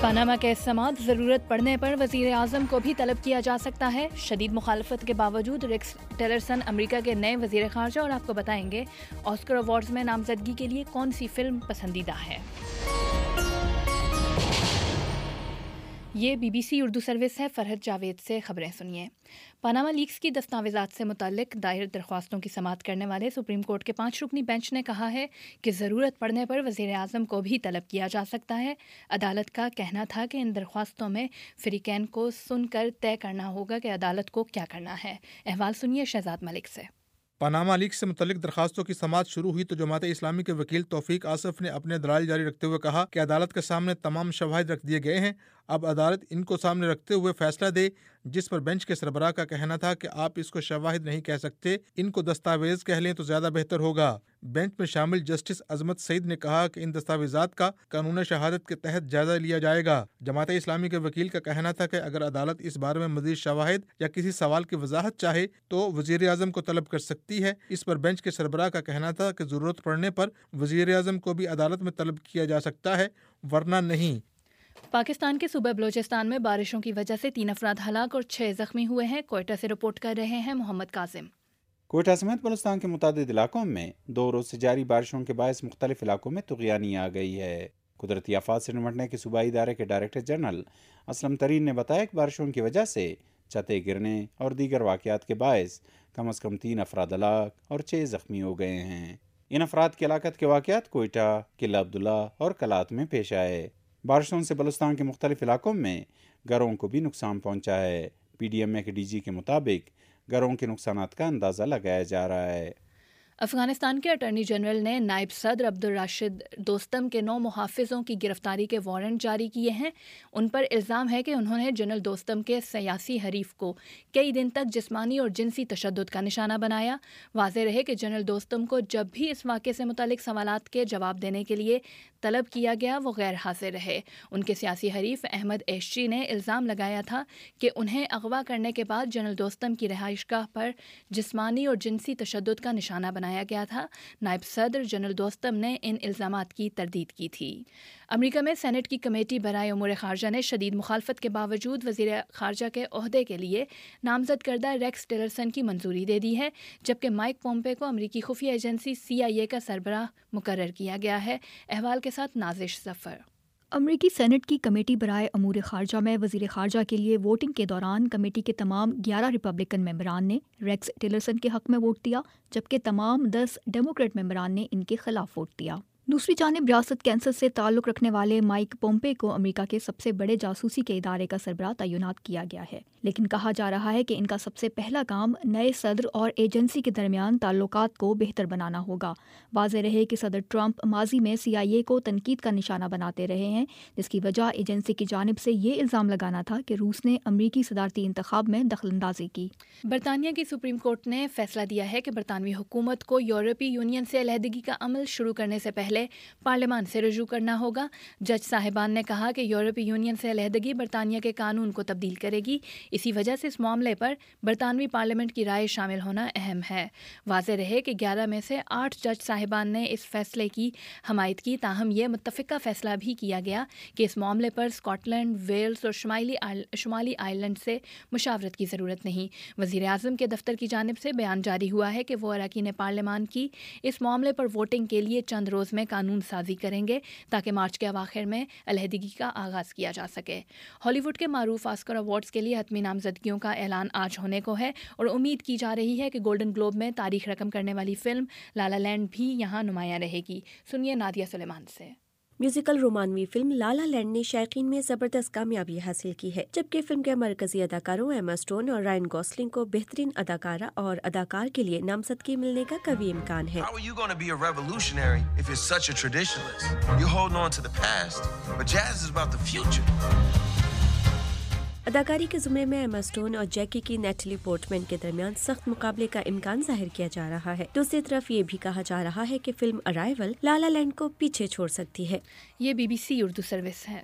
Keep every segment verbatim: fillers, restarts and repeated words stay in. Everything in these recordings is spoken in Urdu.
پاناما کیس سماعت ضرورت پڑنے پر وزیر اعظم کو بھی طلب کیا جا سکتا ہے. شدید مخالفت کے باوجود ریکس ٹیلرسن امریکہ کے نئے وزیر خارجہ. اور آپ کو بتائیں گے آسکر ایوارڈز میں نامزدگی کے لیے کون سی فلم پسندیدہ ہے. یہ B B C Urdu service ہے. فرحت جاوید سے خبریں سنیے. پاناما لیکس کی دستاویزات سے متعلق دائر درخواستوں کی سماعت کرنے والے سپریم کورٹ کے پانچ رکنی بینچ نے کہا ہے کہ ضرورت پڑنے پر وزیر اعظم کو بھی طلب کیا جا سکتا ہے. عدالت کا کہنا تھا کہ ان درخواستوں میں فریقین کو سن کر طے کرنا ہوگا کہ عدالت کو کیا کرنا ہے. احوال سنیے شہزاد ملک سے. پاناما لیکس سے متعلق درخواستوں کی سماعت شروع ہوئی تو جماعت اسلامی کے وکیل توفیق آصف نے اپنے دلائل جاری رکھتے ہوئے کہا کہ عدالت کے سامنے تمام شواہد رکھ دیے گئے ہیں. اب عدالت ان کو سامنے رکھتے ہوئے فیصلہ دے، جس پر بینچ کے سربراہ کا کہنا تھا کہ آپ اس کو شواہد نہیں کہہ سکتے، ان کو دستاویز کہہ لیں تو زیادہ بہتر ہوگا. بینچ میں شامل جسٹس عظمت سعید نے کہا کہ ان دستاویزات کا قانون شہادت کے تحت جائزہ لیا جائے گا. جماعت اسلامی کے وکیل کا کہنا تھا کہ اگر عدالت اس بارے میں مزید شواہد یا کسی سوال کی وضاحت چاہے تو وزیر اعظم کو طلب کر سکتی ہے. اس پر بینچ کے سربراہ کا کہنا تھا کہ ضرورت پڑنے پر وزیر اعظم کو بھی عدالت میں طلب کیا جا سکتا ہے، ورنہ نہیں. پاکستان کے صوبہ بلوچستان میں بارشوں کی وجہ سے تین افراد ہلاک اور چھ زخمی ہوئے ہیں. کوئٹہ سے رپورٹ کر رہے ہیں محمد قاسم. کوئٹہ سمیت بلوچستان کے متعدد علاقوں میں دو روز سے جاری بارشوں کے باعث مختلف علاقوں میں طغیانی آ گئی ہے. قدرتی آفات سے نمٹنے کے صوبائی ادارے کے ڈائریکٹر جنرل اسلم ترین نے بتایا کہ بارشوں کی وجہ سے چھتیں گرنے اور دیگر واقعات کے باعث کم از کم تین افراد ہلاک اور چھ زخمی ہو گئے ہیں. ان افراد کی ہلاکت کے واقعات کوئٹہ، قلعہ عبداللہ اور کلات میں پیش آئے. بارشوں سے بلوچستان کے مختلف علاقوں میں گھروں کو بھی نقصان پہنچا ہے. پی ڈی ایم اے کے ڈی جی کے مطابق گھروں کے نقصانات کا اندازہ لگایا جا رہا ہے. افغانستان کے اٹارنی جنرل نے نائب صدر عبدالراشد دوستم کے نو محافظوں کی گرفتاری کے وارنٹ جاری کیے ہیں. ان پر الزام ہے کہ انہوں نے جنرل دوستم کے سیاسی حریف کو کئی دن تک جسمانی اور جنسی تشدد کا نشانہ بنایا. واضح رہے کہ جنرل دوستم کو جب بھی اس واقعے سے متعلق سوالات کے جواب دینے کے لیے طلب کیا گیا وہ غیر حاضر رہے. ان کے سیاسی حریف احمد ایشچی نے الزام لگایا تھا کہ انہیں اغوا کرنے کے بعد جنرل دوستم کی رہائش گاہ پر جسمانی اور جنسی تشدد کا نشانہ بنایا گیا تھا. نائب صدر جنرل دوستم نے ان الزامات کی تردید کی تھی. امریکہ میں سینٹ کی کمیٹی برائے امور خارجہ نے شدید مخالفت کے باوجود وزیر خارجہ کے عہدے کے لیے نامزد کردہ ریکس ٹیلرسن کی منظوری دے دی ہے، جبکہ مائک پومپے کو امریکی خفیہ ایجنسی سی آئی اے کا سربراہ مقرر کیا گیا ہے. احوال کے ساتھ نازش ظفر. امریکی سینٹ کی کمیٹی برائے امور خارجہ میں وزیر خارجہ کے لیے ووٹنگ کے دوران کمیٹی کے تمام گیارہ ریپبلکن ممبران نے ریکس ٹیلرسن کے حق میں ووٹ دیا، جبکہ تمام دس ڈیموکریٹ ممبران نے ان کے خلاف ووٹ دیا. دوسری جانب ریاست کینسس سے تعلق رکھنے والے مائک پومپے کو امریکہ کے سب سے بڑے جاسوسی کے ادارے کا سربراہ تعینات کیا گیا ہے، لیکن کہا جا رہا ہے کہ ان کا سب سے پہلا کام نئے صدر اور ایجنسی کے درمیان تعلقات کو بہتر بنانا ہوگا. واضح رہے کہ صدر ٹرمپ ماضی میں سی آئی اے کو تنقید کا نشانہ بناتے رہے ہیں، جس کی وجہ ایجنسی کی جانب سے یہ الزام لگانا تھا کہ روس نے امریکی صدارتی انتخاب میں دخل اندازی کی. برطانیہ کی سپریم کورٹ نے فیصلہ دیا ہے کہ برطانوی حکومت کو یورپی یونین سے علیحدگی کا عمل شروع کرنے سے پہلے پارلیمان سے رجوع کرنا ہوگا. جج صاحبان نے کہا کہ یورپی یونین سے علیحدگی برطانیہ کے قانون کو تبدیل کرے گی، اسی وجہ سے اس معاملے پر برطانوی پارلیمنٹ کی رائے شامل ہونا اہم ہے. واضح رہے کہ گیارہ میں سے آٹھ جج صاحبان نے اس فیصلے کی حمایت کی، تاہم یہ متفقہ فیصلہ بھی کیا گیا کہ اس معاملے پر اسکاٹ لینڈ، ویلز اور شمالی شمالی آئرلینڈ سے مشاورت کی ضرورت نہیں. وزیر اعظم کے دفتر کی جانب سے بیان جاری ہوا ہے کہ وہ اراکین پارلیمان کی اس معاملے پر ووٹنگ کے لیے چند روز میں قانون سازی کریں گے تاکہ مارچ کے اواخر میں علیحدگی کا آغاز کیا جا سکے. ہالی ووڈ کے معروف آسکر ایوارڈز کے لیے حتمی نامزدگیوں کا اعلان آج ہونے کو ہے اور امید کی جا رہی ہے کہ گولڈن گلوب میں تاریخ رقم کرنے والی فلم لا لا لینڈ بھی یہاں نمایاں رہے گی. سنیے نادیہ سلیمان سے. میوزیکل رومانوی فلم لا لا لینڈ نے شائقین میں زبردست کامیابی حاصل کی ہے، جبکہ فلم کے مرکزی اداکاروں ایما اسٹون اور رائن گوسلنگ کو بہترین اداکارہ اور اداکار کے لیے نامزدگی ملنے کا قوی امکان ہے. اداکاری کے زمرے میں ایما اسٹون اور جیکی کی نیٹلی پورٹمن کے درمیان سخت مقابلے کا امکان ظاہر کیا جا رہا ہے. دوسری طرف یہ بھی کہا جا رہا ہے کہ film Arrival La La Land کو پیچھے چھوڑ سکتی ہے. یہ B B C Urdu service ہے.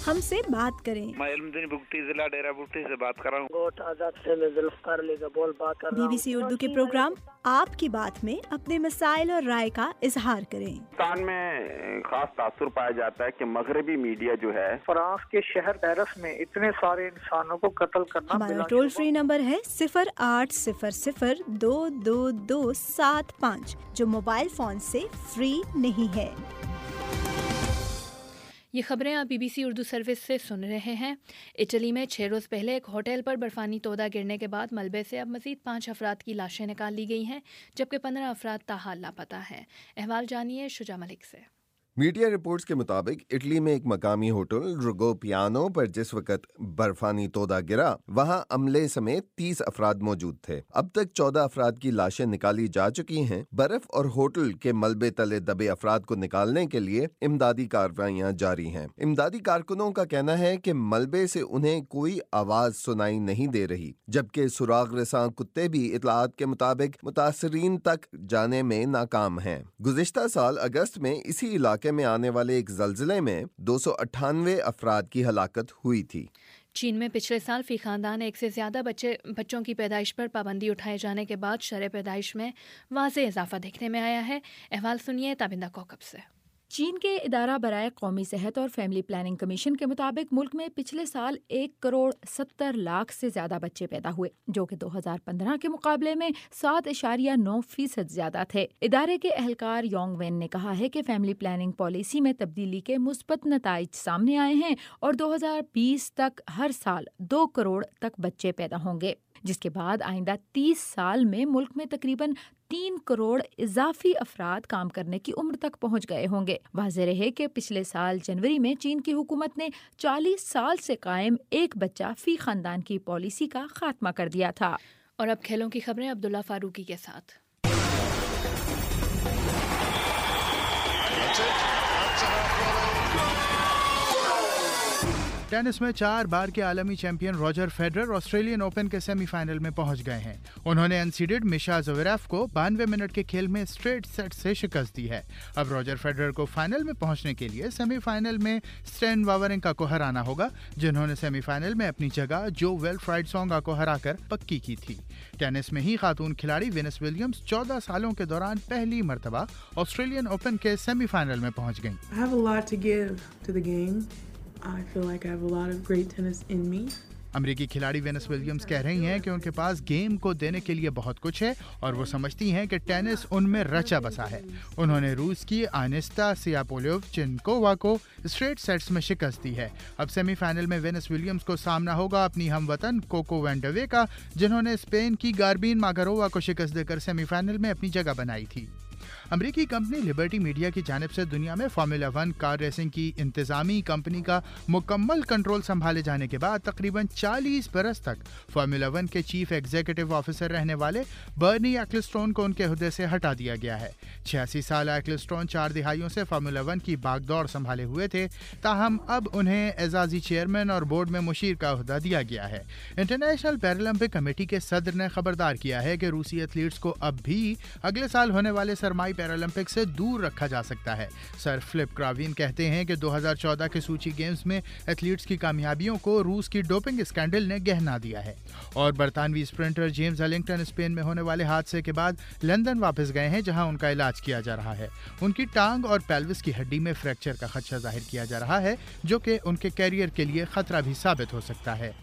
ہم سے بات کریں۔ میں علمدین بگٹی ضلع ڈیرہ بگٹی سے بات کر رہا ہوں۔ گوٹ آزاد سے میں ذوالفقار علی کا بول بات کر رہا ہوں۔ بی بی سی اردو کے پروگرام آپ کی بات میں اپنے مسائل اور رائے کا اظہار کریں۔ پاکستان میں خاص تاثر پایا جاتا ہے کہ مغربی میڈیا جو ہے فرانس کے شہر پیرس میں اتنے سارے انسانوں کو قتل کرنا۔ ہمارا ٹول فری نمبر ہے صفر آٹھ صفر صفر دو دو دو سات پانچ جو موبائل فون سے فری نہیں ہے۔ یہ خبریں آپ B B C Urdu service سے سن رہے ہیں۔ اٹلی میں چھ روز پہلے ایک ہوٹل پر برفانی تودہ گرنے کے بعد ملبے سے اب مزید پانچ افراد کی لاشیں نکال لی گئی ہیں، جبکہ پندرہ افراد تاحال لاپتہ ہیں۔ احوال جانیے شجاع ملک سے۔ میڈیا رپورٹس کے مطابق اٹلی میں ایک مقامی ہوٹل رگو پیانو پر جس وقت برفانی تودہ گرا وہاں عملے سمیت تیس افراد موجود تھے۔ اب تک چودہ افراد کی لاشیں نکالی جا چکی ہیں۔ برف اور ہوٹل کے ملبے تلے دبے افراد کو نکالنے کے لیے امدادی کارروائیاں جاری ہیں۔ امدادی کارکنوں کا کہنا ہے کہ ملبے سے انہیں کوئی آواز سنائی نہیں دے رہی، جبکہ سراغ رساں کتے بھی اطلاعات کے مطابق متاثرین تک جانے میں ناکام ہیں۔ گزشتہ سال اگست میں اسی علاقے میں آنے والے ایک زلزلے میں دو سو اٹھانوے افراد کی ہلاکت ہوئی تھی۔ چین میں پچھلے سال فی خاندان ایک سے زیادہ بچے بچوں کی پیدائش پر پابندی اٹھائے جانے کے بعد شرح پیدائش میں واضح اضافہ دیکھنے میں آیا ہے۔ احوال سنیے تابندہ کوکب سے۔ چین کے ادارہ برائے قومی صحت اور فیملی پلاننگ کمیشن کے مطابق ملک میں پچھلے سال ایک کروڑ ستر لاکھ سے زیادہ بچے پیدا ہوئے، جو کہ دو ہزار پندرہ کے مقابلے میں سات اشاریہ نو فیصد زیادہ تھے۔ ادارے کے اہلکار یونگ وین نے کہا ہے کہ فیملی پلاننگ پالیسی میں تبدیلی کے مثبت نتائج سامنے آئے ہیں اور دو ہزار بیس تک ہر سال دو کروڑ تک بچے پیدا ہوں گے، جس کے بعد آئندہ تیس سال میں ملک میں تقریباً تین کروڑ اضافی افراد کام کرنے کی عمر تک پہنچ گئے ہوں گے۔ واضح رہے کہ پچھلے سال جنوری میں چین کی حکومت نے چالیس سال سے قائم ایک بچہ فی خاندان کی پالیسی کا خاتمہ کر دیا تھا۔ اور اب کھیلوں کی خبریں عبداللہ فاروقی کے ساتھ۔ ٹینس میں چار بار کے عالمی champion Roger Federer Australian Open کے سیمی فائنل میں پہنچ گئے ہیں۔ انہوں نے انسیڈڈ میشا زویریف کو بانوے منٹ کے کھیل میں اسٹریٹ سیٹ سے شکست دی ہے۔ اب روجر فیڈرر کو فائنل میں پہنچنے کے لیے سیمی فائنل میں سٹین واورنکا کو ہرانا ہوگا، جنہوں نے سیمی فائنل میں اپنی جگہ جو ویلفرائڈ سونگا کو ہرا کر پکی کی تھی۔ ٹینس میں ہی خاتون کھلاڑی وینس ولیمز چودہ سالوں کے دوران پہلی مرتبہ آسٹریلین اوپن کے سیمی فائنل میں پہنچ گئیں۔ I feel like I have a lot of great tennis in me. امریکی کھلاڑی وینس ولیمز کہہ رہی ہیں کہ ان کے پاس گیم کو دینے کے لیے بہت کچھ ہے اور وہ سمجھتی ہیں کہ ٹینس ان میں رچا بسا ہے۔ انہوں نے روس کی آنیستا سیاپولیوچنکووا کو اسٹریٹ سیٹس میں شکست دی ہے۔ اب سیمی فائنل میں وینس ولیمز کو سامنا ہوگا اپنی ہم وطن کوکو وینڈوے کا، جنہوں نے اسپین کی گاربین ماگرووا کو شکست دے کر سیمی فائنل میں اپنی جگہ بنائی تھی۔ امریکی کمپنی لبرٹی میڈیا کی جانب سے دنیا میں فارمولا ون کار ریسنگ کی انتظامی کمپنی کا مکمل کنٹرول سنبھالے جانے کے بعد تقریباً چالیس برس تک فارمولا ون کے چیف ایگزیکٹو آفیسر رہنے والے برنی ایکلسٹون کو ان کے عہدے سے ہٹا دیا گیا ہے۔ چھیاسی سالہ ایکلسٹون چار دہائیوں سے فارمولا ون کی باغ دوڑ سنبھالے ہوئے تھے، تاہم اب انہیں اعزازی چیئرمین اور بورڈ میں مشیر کا عہدہ دیا گیا ہے۔ انٹرنیشنل پیرالمپک کمیٹی کے صدر نے خبردار کیا ہے کہ روسی ایتھلیٹس کو اب بھی اگلے سال ہونے والے سرمائی پیرالمپک سے دور رکھا جا سکتا ہے۔ سر فلپ کراوین کہتے ہیں کہ دو ہزار چودہ کے سوچی گیمز میں ایتھلیٹس کی کامیابیوں کو روس کی ڈوپنگ اسکینڈل نے گہنا دیا ہے۔ اور برطانوی اسپرنٹر جیمز ہلنگٹن اسپین میں ہونے والے حادثے کے بعد لندن واپس گئے ہیں، جہاں ان کا علاج کیا جا رہا ہے۔ ان کی ٹانگ اور پیلوس کی ہڈی میں فریکچر کا خدشہ ظاہر کیا جا رہا ہے، جو کہ ان کے کیریئر کے لیے خطرہ بھی ثابت ہو سکتا ہے۔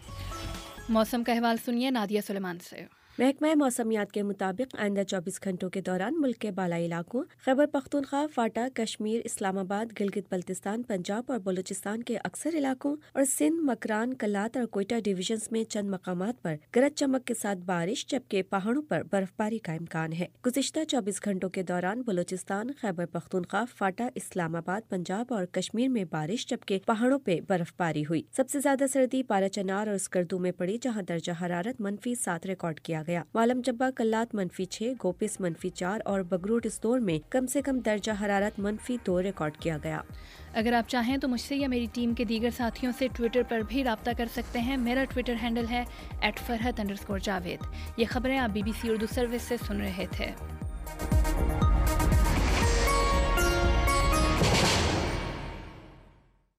موسم کا احوال سنیے نادیہ سلیمان سے۔ محکمہ موسمیات کے مطابق آئندہ چوبیس گھنٹوں کے دوران ملک کے بالائی علاقوں خیبر پختونخوا، فاٹا، کشمیر، اسلام آباد، گلگت بلتستان، پنجاب اور بلوچستان کے اکثر علاقوں اور سندھ، مکران، کلات اور کوئٹہ ڈویژنز میں چند مقامات پر گرج چمک کے ساتھ بارش، جبکہ پہاڑوں پر برف باری کا امکان ہے۔ گزشتہ چوبیس گھنٹوں کے دوران بلوچستان، خیبر پختونخوا، فاٹا، اسلام آباد، پنجاب اور کشمیر میں بارش، جبکہ پہاڑوں پہ برف باری ہوئی۔ سب سے زیادہ سردی پارا چنار اور اسکردو میں پڑی، جہاں درجہ حرارت منفی سات ریکارڈ کیا گیا۔ معلم جبہ، کلات منفی چھ، گوپس منفی چار اور بگروٹ اسطور میں کم سے کم درجہ حرارت منفی دو ریکارڈ کیا گیا۔ اگر آپ چاہیں تو مجھ سے یا میری ٹیم کے دیگر ساتھیوں سے ٹویٹر پر بھی رابطہ کر سکتے ہیں۔ میرا ٹویٹر ہینڈل ہے at Farhat underscore Javed. یہ خبریں آپ B B C Urdu service سے سن رہے تھے۔